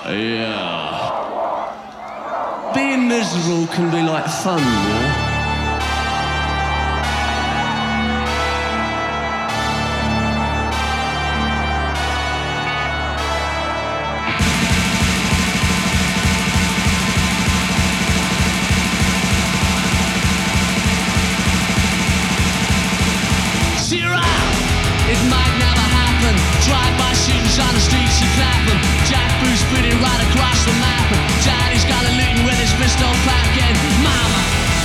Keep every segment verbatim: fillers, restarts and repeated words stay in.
Yeah. Being miserable can be like fun, you know? It might never happen. Drive-by shootings on the streets of Clapham. Jack Bruce spitting right across the map. Daddy's got a looting with his pistol back in. Mama.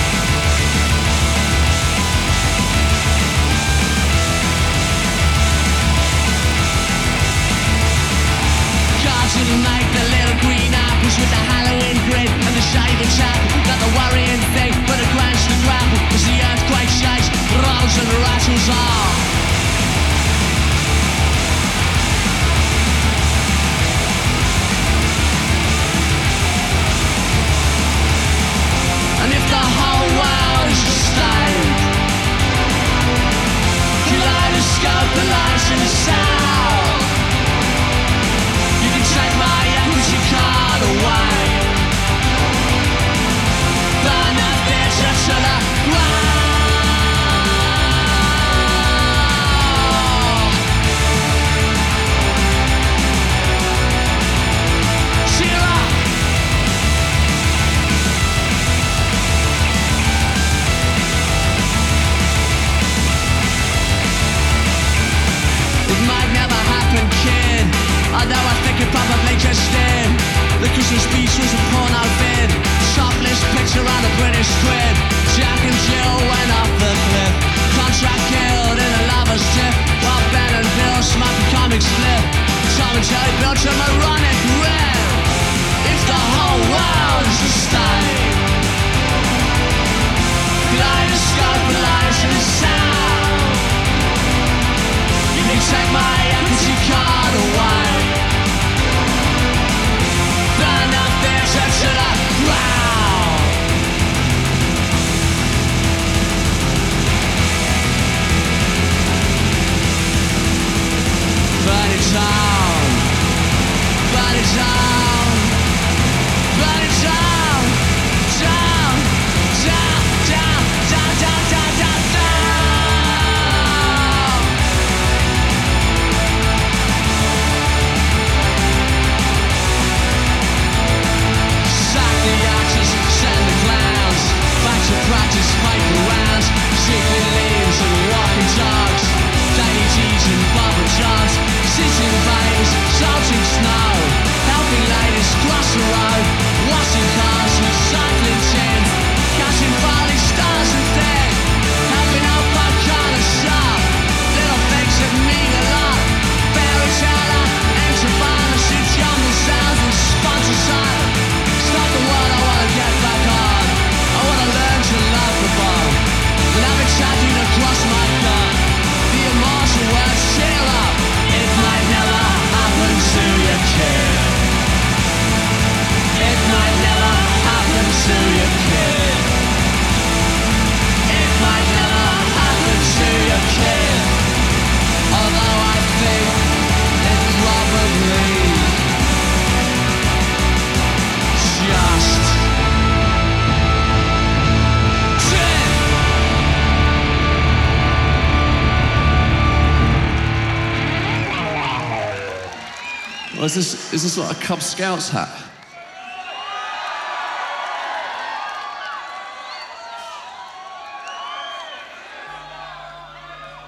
God's gonna make the little green apples with the Halloween grin and the shaving chapel. Not the worrying thing, but a grudge to grapple as the earthquake shakes, rolls and rattles on. And if the whole world is a stage, kaleidoscope, the lights and the sound, you can take my equity card away, burn that bitch up to the ground. Cheer up. It might never happen, kid. Although I think it probably just did. The Christmas speech was a porno vid. Shopless picture on a British squid. Jack and Jill went off the cliff. Contract killed in a lover's tip. While Ben and Bill smoked a comic slip. Tom and Jerry built a moronic rib. If the whole world is a stage, kaleidoscope, lights and sound, you can take my equity card away, burn up theatre to the ground. Burn it down, burn it down, burn it down, down, down, down, down, down, down, down, down. Sack the actors, send the clowns back to practice, make the rounds. Sickly leaves and walking dogs, daily teas and bubble jars, sitting veins, salting snow, helping ladies cross the road, washing cars, recycling tins, catching falling stars and things, helping out by corner shop, little things that mean a lot. Fairy tale, enter banners, it jumble sounds and sponsor side. It's not the one I wanna get back on. I wanna learn to love the ball. But I've been chanting across my gun the immortal words, cheer up. It might never happen to your kid. It might never happen to your kid. It might never happen to your kid. Although I think it probably just did. Well, is this, is this like a Cub Scouts hat?